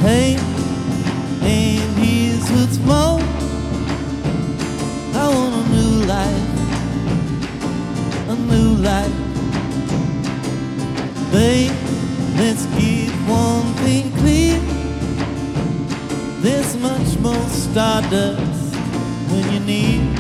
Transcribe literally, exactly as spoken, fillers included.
Hey, and here's what's more. I want a new life, a new life. Babe, let's get one thing clear. There's much more stardust when you're near.